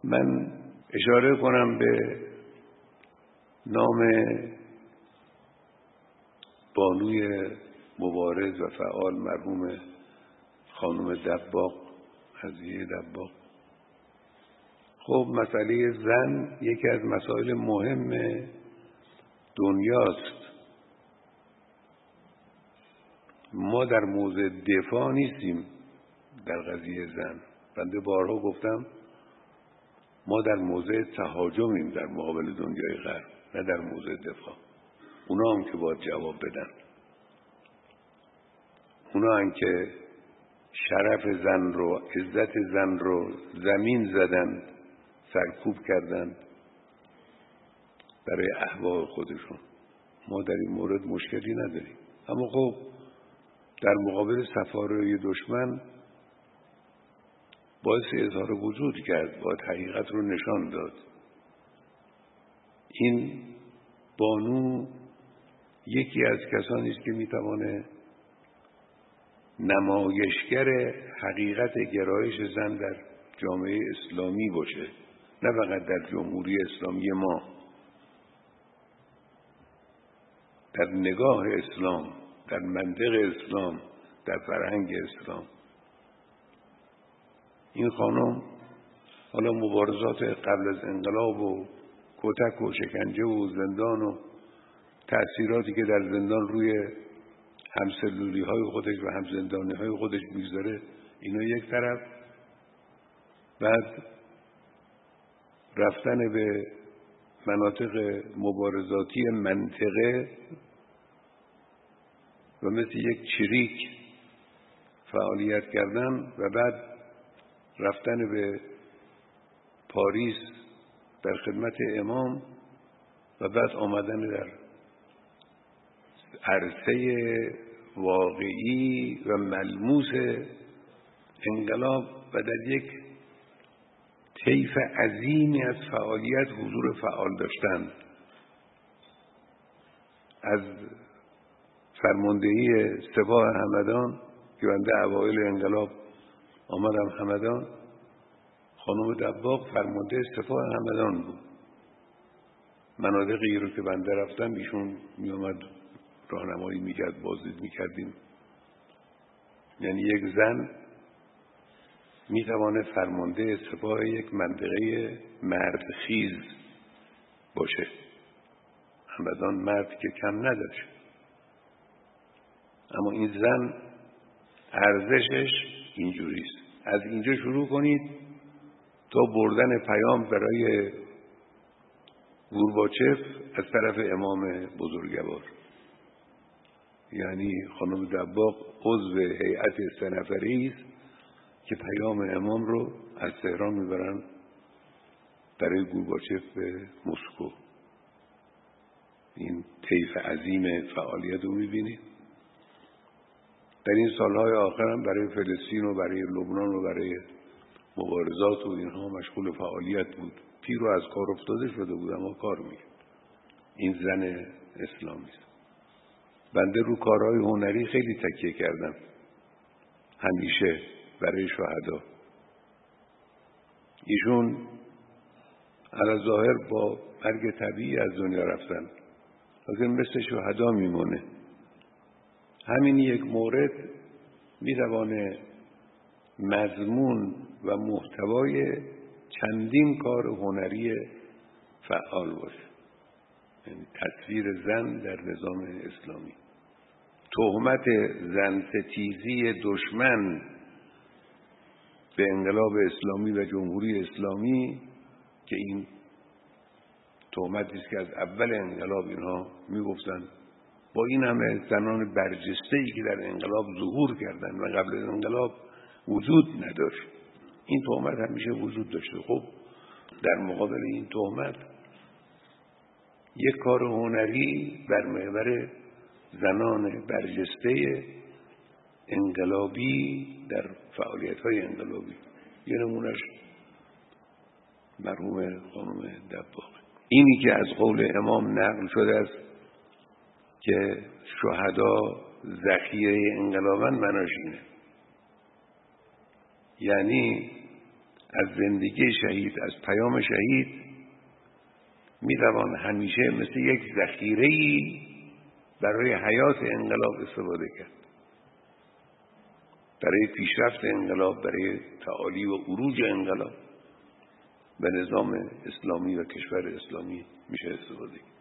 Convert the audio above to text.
من اشاره کنم به نام بانوی مبارز و فعال مرحوم خانم دباغ، عزیزه دباغ. خب مسئله زن یکی از مسائل مهم دنیاست. ما در موضع دفاع نیستیم در قضیه زن. بنده بارها گفتم ما در موضع تهاجمیم در مقابل دنیای غرب، نه در موضع دفاع. اونا هم که باید جواب بدن، اونا هم که شرف زن رو، عزت زن رو زمین زدن، سرکوب کردن برای اهواء خودشون. ما در این مورد مشکلی نداریم، اما خب در مقابل صفاره دشمن باعث اظهار وجود کرد، باید حقیقت رو نشان داد. این بانو یکی از کسانی است که میتوانه نمایشگر حقیقت گرایش زن در جامعه اسلامی باشه، نه فقط در جمهوری اسلامی ما. در نگاه اسلام، در منطق اسلام، در فرهنگ اسلام. این خانم حالا مبارزات قبل از انقلاب و کتک و شکنجه و زندان و تأثیراتی که در زندان روی همسلولی های خودش و همزندانی های خودش میگذاره، اینا یک طرف. بعد رفتن به مناطق مبارزاتی منطقه و مثل یک چریک فعالیت کردن و بعد رفتن به پاریس در خدمت امام و بعد آمدن در عرصه واقعی و ملموس انقلاب و در یک طیف عظیمی از فعالیت حضور فعال داشتن. از فرماندهی سپاه همدان که بنده اوایل انقلاب آمدم همدان، خانم دباغ فرمانده سپاه همدان بود. مناطقی رو که بنده رفتم ایشون می آمد راهنمایی میکرد، بازدید میکردیم. یعنی یک زن میتوانه فرمانده سپاه یک منطقه مردخیز باشه. همدان مرد که کم نداشت، اما این زن ارزشش اینجوریست. از اینجا شروع کنید تا بردن پیام برای گورباچف از طرف امام بزرگوار. یعنی خانم دباغ عضو هیئت 3 نفری است که پیام امام رو از تهران میبرن برای گورباچف به مسکو. این طیف عظیم فعالیت رو میبینید. در این سالهای آخر هم برای فلسطین و برای لبنان و برای مبارزات و اینها مشغول فعالیت بود. پیر رو از کار افتاده شده بود اما کار میکرد. این زن اسلامی است. بنده رو کارهای هنری خیلی تکیه کردم همیشه برای شهدا. ایشون علی ظاهر با مرگ طبیعی از دنیا رفتن، لیکن مثل شهدا میمونه. همین یک مورد میتوانه مضمون و محتوای چندین کار هنری فعال باشه. یعنی تصویر زن در نظام اسلامی، تهمت زن ستیزی دشمن به انقلاب اسلامی و جمهوری اسلامی که این تهمتی است که از اول انقلاب اینها میگفتن. با این همه زنان برجسته‌ای که در انقلاب ظهور کردند و قبل از انقلاب وجود نداشت، این تهمت همیشه وجود داشته. خب در مقابل این تهمت یک کار هنری بر محور زنان برجسته انقلابی در فعالیت‌های انقلابی، یه نمونهش مرحوم خانم دباغ. اینی که از قول امام نقل شده است که شهدا ذخیره انقلابن، معناش اینه. یعنی از زندگی شهید، از پیام شهید میتوان همیشه مثل یک ذخیره‌ای برای حیات انقلاب استفاده کرد، برای پیشرفت انقلاب، برای تعالی و عروج انقلاب و نظام اسلامی و کشور اسلامی میشه استفاده کرد.